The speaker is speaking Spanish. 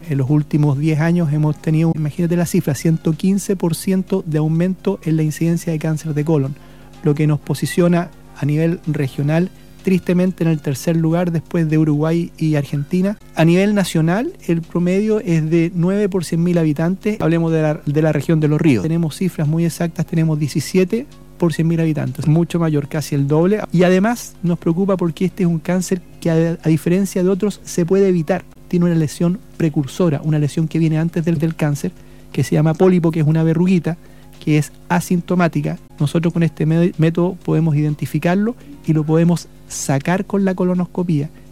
En los últimos 10 años hemos tenido, imagínate la cifra, 115% de aumento en la incidencia de cáncer de colon, lo que nos posiciona a nivel regional tristemente en el tercer lugar después de Uruguay y Argentina. A nivel nacional, el promedio es de 9 por 100.000 habitantes. Hablemos de la región de Los Ríos. Tenemos cifras muy exactas, tenemos 17 por 100.000 habitantes, mucho mayor, casi el doble. Y además nos preocupa porque este es un cáncer que a diferencia de otros se puede evitar. Tiene una lesión precursora, una lesión que viene antes del cáncer, que se llama pólipo, que es una verruguita, que es asintomática. Nosotros con este método podemos identificarlo y lo podemos sacar con la colonoscopía